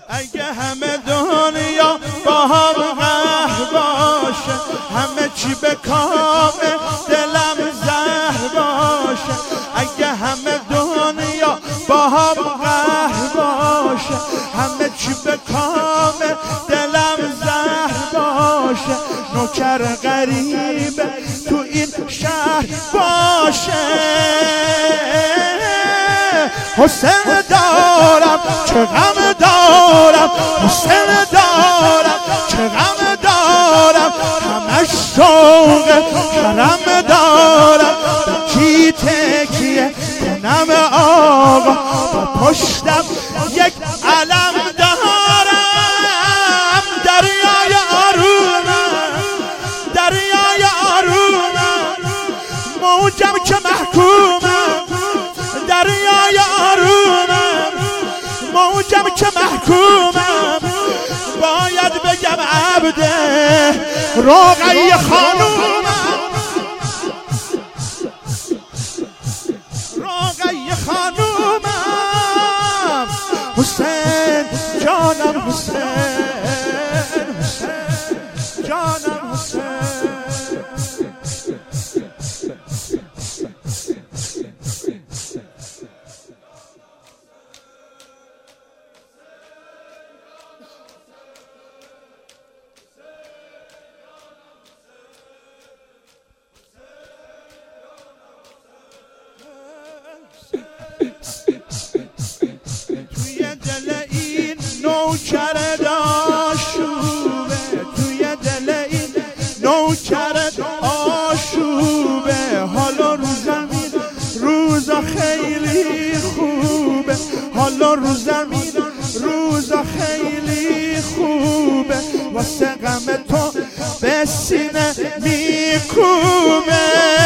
اگه همه دنیا با هم قهر باشه، همه چی به کام دلم زهر باشه. اگه همه دنیا با هم قهر باشه، همه چی به کام دلم زهر باشه. نوکر غریب تو این شهر باشه. حسین دارم چه غم دارم، حسین دارم چه غم دارم. همش شوق حرم دارم، کی تکیه کنم آقا، با پشتم یک علم دارم. دریای آرومم، دریای آرومم، موجم که محکومم. دریای آرومم، موجم که محکومم. باید بگم عبده رقیه خانومم، رقیه خانومم. حسین جانم، حسین، حسین جانم، حسین. توی دل این نوکر آشوبه، توی دل این نوکر آشوبه. حالا رو زمین روزا خیلی خوبه، حالا رو زمین روزا خیلی خوبه. واسه غم تو به سینه میکوبه.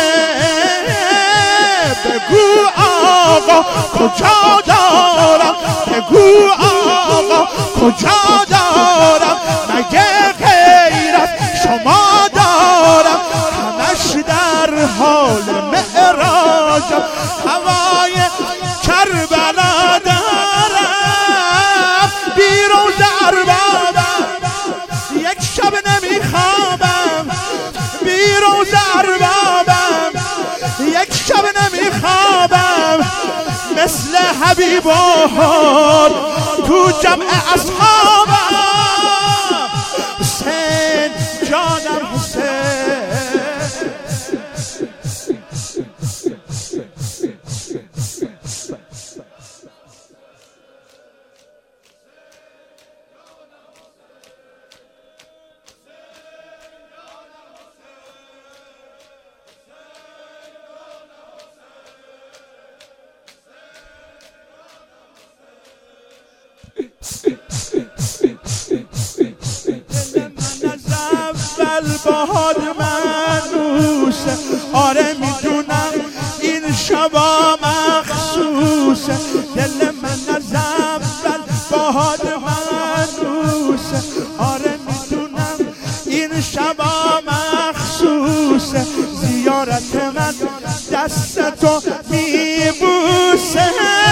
بگو آقا کجا دارم، بگو آقا کجا دارم. مگه غیر از شما دارم، همش در حال معراجم. هوای کربلا دارم، بیروز اربابم، یک شب نمیخوابم. بیروز اربابم، یک شب نمیخوابم. مثل حبیب بهار تو جمع اصحابم. حسین جانم، حسین. دل من از اول باد منوسه. آره میدونم این شبا مخصوصه. دل من از اول باد منوسه. آره میدونم این شبا مخصوصه. زیارت من دستتو میبوسه.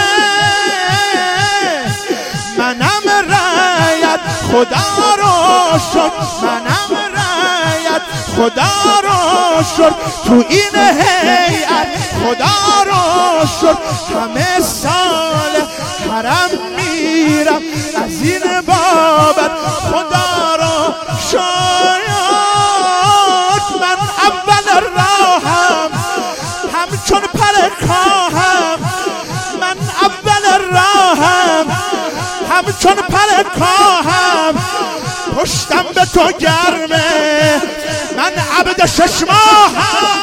منم رایت خدا رو شد، منم رایت خدا رو شد. تو این هیئت خدا رو شد. همه سال حرم میرم، از این بابت خدا رو شد. من اول راهم همچون پر کاهم، من اول راهم همچون پر کاهم. پشتم به تو گرمه، من عبد 6 ماهم.